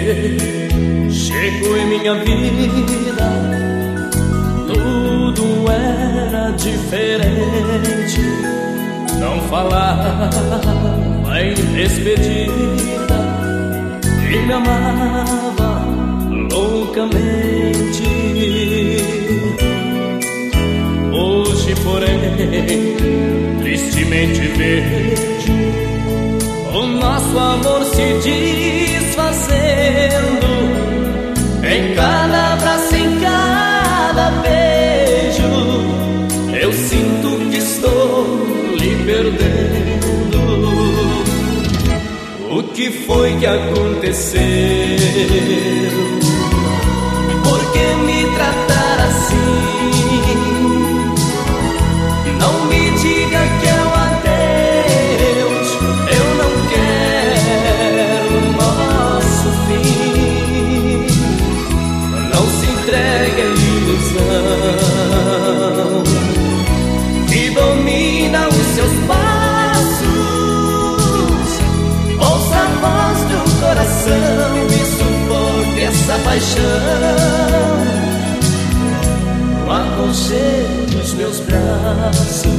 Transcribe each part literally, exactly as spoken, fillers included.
chegou em minha vida, tudo era diferente. Não falava em despedida e me amava loucamente. Hoje, porém, tristemente vejo o nosso amor se desfazendo. Em cada abraço, em cada beijo, eu sinto que estou lhe perdendo. O que foi que aconteceu? Por que me tratar assim? Não me diga que é o adeus, eu não quero o nosso fim. Não se entregue à ilusão que domina os seus passos. Ouça a voz do coração e sufoque essa paixão no aconchego dos meus braços.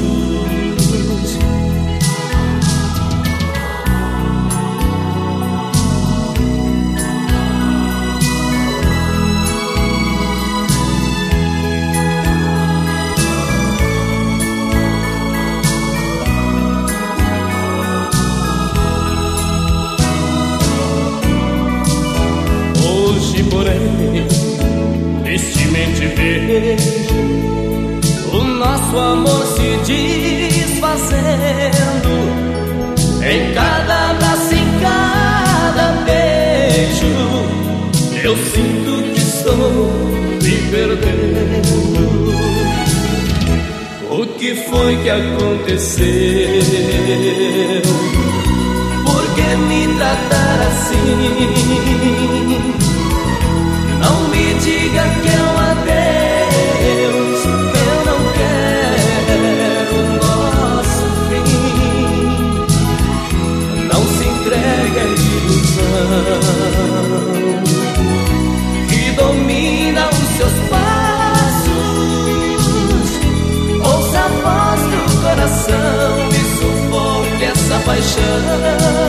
Hoje, porém, tristemente vejo o nosso amor se desfazendo. Em cada abraço, em cada beijo, eu sinto que estou me perdendo. O que foi que aconteceu? Por que me tratar assim? Não me diga que é um adeus, eu não quero o nosso fim. Não se entregue à ilusão que domina os seus passos. Ouça a voz do coração e sufoque essa paixão